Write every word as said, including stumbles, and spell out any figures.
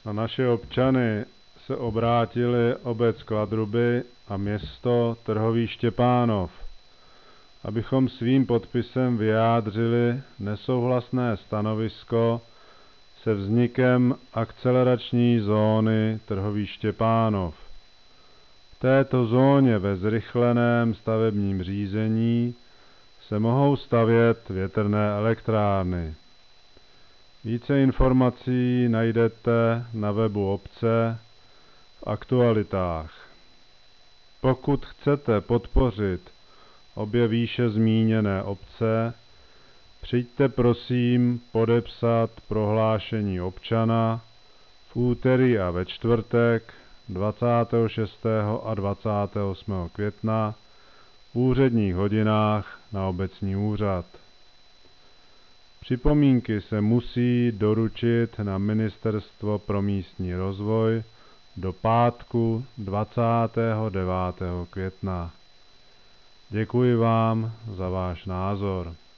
Na naše občany se obrátili obec Kladruby a město Trhový Štěpánov, abychom svým podpisem vyjádřili nesouhlasné stanovisko se vznikem akcelerační zóny Trhový Štěpánov. V této zóně ve zrychleném stavebním řízení se mohou stavět větrné elektrárny. Více informací najdete na webu obce v aktualitách. Pokud chcete podpořit obě výše zmíněné obce, přijďte prosím podepsat prohlášení občana v úterý a ve čtvrtek dvacátého šestého a dvacátého osmého května v úředních hodinách na obecní úřad. Připomínky se musí doručit na Ministerstvo pro místní rozvoj do pátku dvacátého devátého května. Děkuji vám za váš názor.